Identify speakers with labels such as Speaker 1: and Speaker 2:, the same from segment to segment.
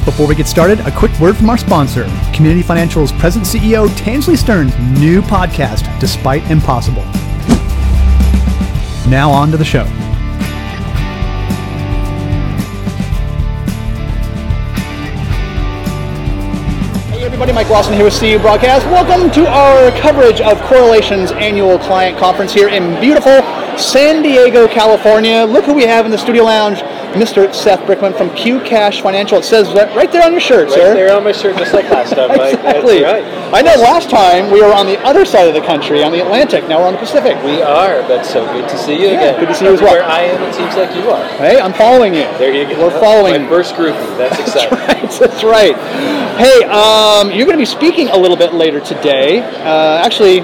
Speaker 1: Before we get started, a quick word from our sponsor, Community Financial's President CEO Tansley Stearns' new podcast, Despite Impossible. Now on to the show. Hey everybody, Mike Lawson here with CU Broadcast. Welcome to our coverage of Correlation's annual client conference here in beautiful San Diego, California. Look who we have in the studio lounge. Mr. Seth Brickman from QCash Financial. It says right there on your shirt, sir.
Speaker 2: Right there on my shirt, just like last time, Mike.
Speaker 1: Exactly.
Speaker 2: That's right.
Speaker 1: I know last time we were on the other side of the country, on the Atlantic. Now we're on the Pacific.
Speaker 2: We are. That's so good to see you again.
Speaker 1: Good to see you as well.
Speaker 2: Where I am, it seems like you are.
Speaker 1: Hey, I'm following you.
Speaker 2: There you go.
Speaker 1: We're following.
Speaker 2: My first groupie. That's exciting.
Speaker 1: That's right. Hey, you're going to be speaking a little bit later today. Actually,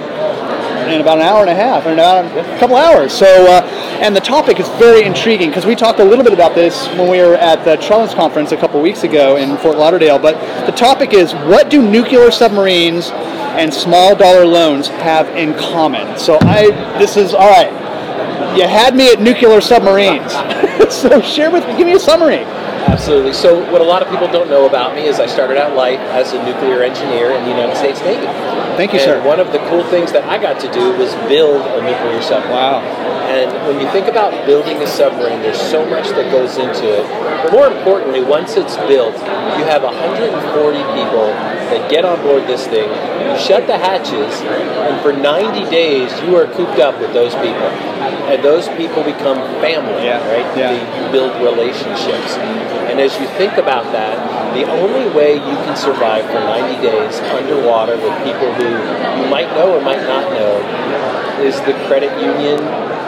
Speaker 1: in about an hour and a half, or a couple hours. So, and the topic is very intriguing because we talked a little bit about this when we were at the Trellins Conference a couple weeks ago in Fort Lauderdale. But the topic is, what do nuclear submarines and small dollar loans have in common? So this is all right. You had me at nuclear submarines. So give me a summary.
Speaker 2: Absolutely. So what a lot of people don't know about me is I started out life as a nuclear engineer in the United States Navy.
Speaker 1: Thank you,
Speaker 2: and
Speaker 1: sir.
Speaker 2: One of the cool things that I got to do was build a nuclear submarine.
Speaker 1: Wow.
Speaker 2: And when you think about building a submarine, there's so much that goes into it. But more importantly, once it's built, you have 140 people that get on board this thing, you shut the hatches, and for 90 days you are cooped up with those people. And those people become family, right?
Speaker 1: Yeah.
Speaker 2: You build relationships. And as you think about that, the only way you can survive for 90 days underwater with people who you might know or might not know is the credit union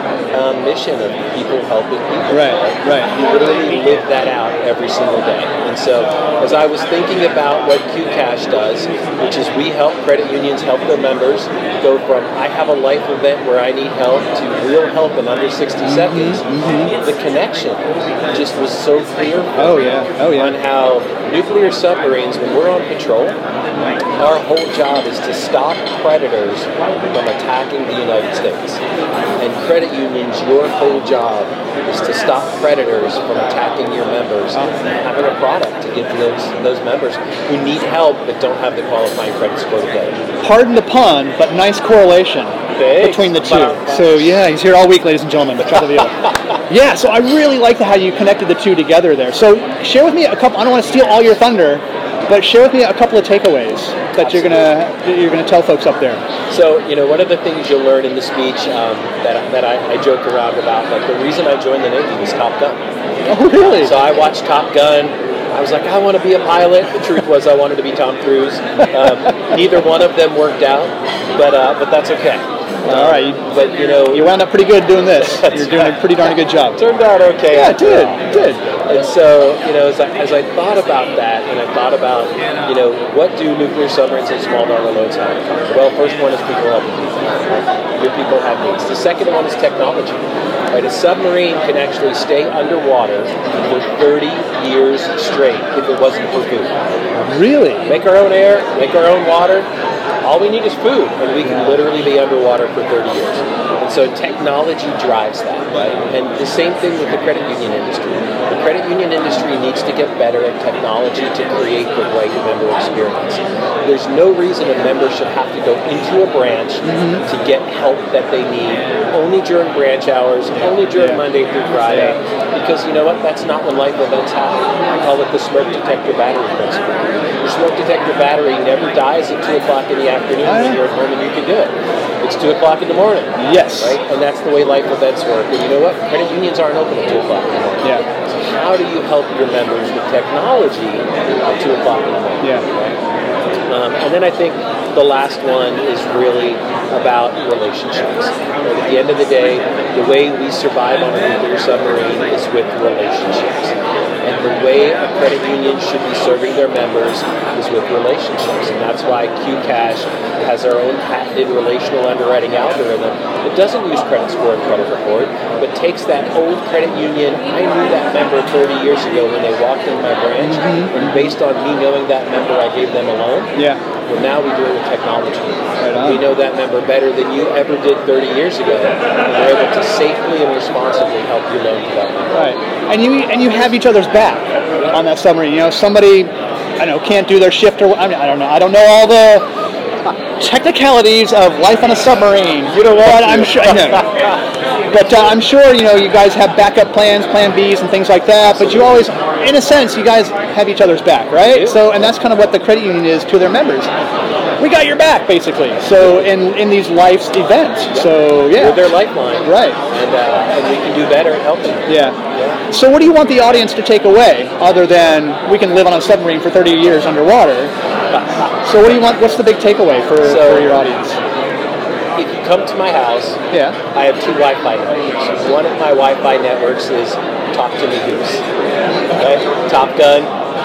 Speaker 2: mission of people helping people.
Speaker 1: Right.
Speaker 2: You literally live that out every single day. And so as I was thinking about what QCash does, which is we help credit unions help their members go from I have a life event where I need help to real help in under 60 seconds, the connection just was so clear on how nuclear submarines, when we're on patrol, our whole job is to stop predators from attacking the United States. And credit unions, your whole job is to stop predators from attacking your members and having a product to give those members who need help but don't have the qualifying credit score to get it.
Speaker 1: Pardon the pun, but nice correlation between the two. So yeah, he's here all week, ladies and gentlemen. Yeah, so I really like how you connected the two together there. So share with me a couple. I don't want to steal all your thunder, but share with me a couple of takeaways that you're gonna tell folks up there.
Speaker 2: So one of the things you'll learn in the speech that I joke around about, like the reason I joined the Navy was Top Gun.
Speaker 1: Oh really?
Speaker 2: So I watched Top Gun. I was like, I want to be a pilot. The truth was, I wanted to be Tom Cruise. Neither one of them worked out, but that's okay.
Speaker 1: All right,
Speaker 2: but
Speaker 1: you wound up pretty good doing this. You're doing a pretty darn good job.
Speaker 2: Turned out okay.
Speaker 1: Yeah, it did.
Speaker 2: And so, as I thought about that, and I thought about, what do nuclear submarines and small dollar loans have in common? Well, first one is people helping people. Your people have needs. The second one is technology. Right, a submarine can actually stay underwater for 30 years straight if it wasn't for food.
Speaker 1: Really?
Speaker 2: Make our own air, make our own water. All we need is food, and we can literally be underwater for 30 years. And so technology drives that, right? And the same thing with the credit union industry. The credit union industry needs to get better at technology to create the right member experience. There's no reason a member should have to go into a branch to get help that they need only during branch hours, only during Monday through Friday, because you know what? That's not when life events happen. I call it the smoke detector battery principle. Your smoke detector battery never dies at 2 o'clock in the afternoon when you're at home and you can do it. It's 2 o'clock in the morning.
Speaker 1: Yes.
Speaker 2: Right? And that's the way life events work. And you know what? Credit unions aren't open at 2 o'clock in the morning.
Speaker 1: Yeah.
Speaker 2: So how do you help your members with technology at 2 o'clock in the morning?
Speaker 1: Yeah.
Speaker 2: Right? And then I think the last one is really about relationships. At the end of the day, the way we survive on a nuclear submarine is with relationships. And the way a credit union should be serving their members is with relationships. And that's why QCash has our own patented relational underwriting algorithm that doesn't use credit score and credit report, but takes that old credit union, I knew that member 30 years ago when they walked in my branch, and based on me knowing that member, I gave them a loan.
Speaker 1: Yeah.
Speaker 2: Well, now we do it with technology.
Speaker 1: Right on.
Speaker 2: We know that member better than you ever did 30 years ago, and we're able to safely and responsibly help you loan to that member.
Speaker 1: Right. And you have each other's back on that submarine. Somebody I don't know, can't do their shift, or I don't know. I don't know all the technicalities of life on a submarine. You know what? I'm sure. I know. But I'm sure you guys have backup plans, Plan Bs, and things like that. But you always, in a sense, you guys have each other's back, right? So, and that's kind of what the credit union is to their members. We got your back, basically. So in these life's events. So yeah,
Speaker 2: we're their lifeline,
Speaker 1: right?
Speaker 2: And we can do better at helping them.
Speaker 1: Yeah. So what do you want the audience to take away, other than we can live on a submarine for 30 years underwater? So what do you want? What's the big takeaway for your audience?
Speaker 2: If you come to my house, I have 2 Wi-Fi networks. One of my Wi-Fi networks is Talk to Me Goose, right? Top Gun.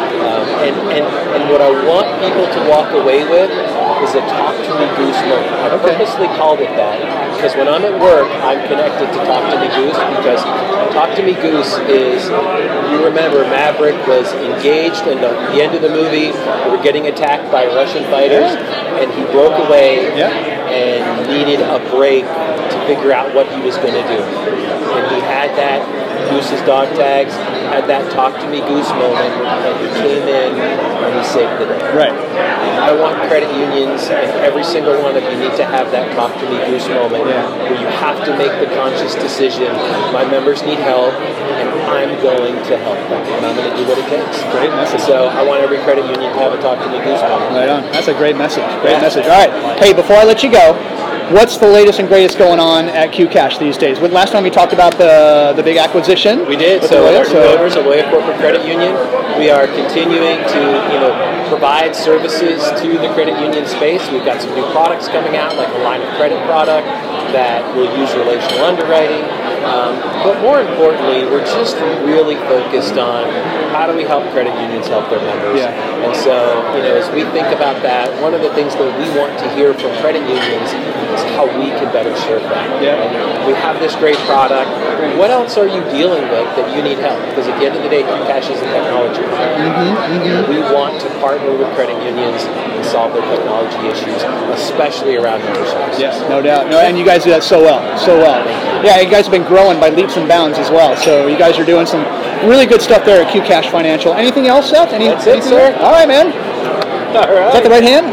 Speaker 2: And what I want people to walk away with is a Talk to Me Goose moment. I purposely called it that because when I'm at work, I'm connected to Talk to Me Goose, because Talk to Me Goose is, you remember, Maverick was engaged in the end of the movie. They were getting attacked by Russian fighters, and he broke away and needed a break to figure out what he was going to do. And he had that Goose's dog tags, had that Talk to Me Goose moment, and he came in and he saved the day.
Speaker 1: Right.
Speaker 2: And I want credit unions, and every single one of you need to have that Talk to Me Goose moment where you have to make the conscious decision, my members need help, and I'm going to help them, and I'm going to do what it takes.
Speaker 1: Great message.
Speaker 2: So I want every credit union to have a Talk to Me Goose moment.
Speaker 1: Right on. That's a great message. Great message. All right. Hey, before I let you go, what's the latest and greatest going on at QCash these days? Last time we talked about the big acquisition.
Speaker 2: We did. So our new owners, Aloya Corporate Credit Union, we are continuing to provide services to the credit union space. We've got some new products coming out, like a line of credit product that will use relational underwriting. But more importantly, we're just really focused on how do we help credit unions help their members.
Speaker 1: Yeah.
Speaker 2: And so, as we think about that, one of the things that we want to hear from credit unions is how we can better serve them.
Speaker 1: Yeah.
Speaker 2: And we have this great product. What else are you dealing with that you need help? Because at the end of the day, QCash is a technology company. We want to partner with credit unions and solve their technology issues, especially around member services.
Speaker 1: Yes, no doubt. No, and you guys do that so well. Yeah, you guys have been growing by leaps and bounds as well. So you guys are doing some really good stuff there at QCash Financial. Anything else, Seth?
Speaker 2: That's it, sir.
Speaker 1: All right, man.
Speaker 2: All right.
Speaker 1: Is that the right hand?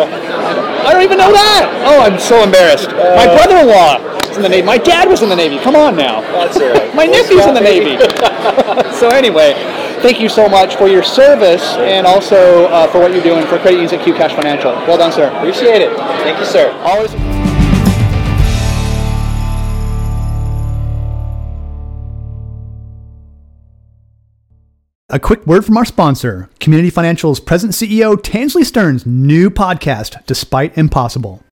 Speaker 1: I don't even know that. Oh, I'm so embarrassed. My brother-in-law was in the Navy. My dad was in the Navy. Come on now.
Speaker 2: That's all right.
Speaker 1: My nephew's in the Navy. So anyway, thank you so much for your service and also for what you're doing for credit unions at QCash Financial. Well done, sir.
Speaker 2: Appreciate it. Thank you, sir.
Speaker 1: Always. A quick word from our sponsor, Community Financial's present CEO, Tansley Stearns' new podcast, Despite Impossible.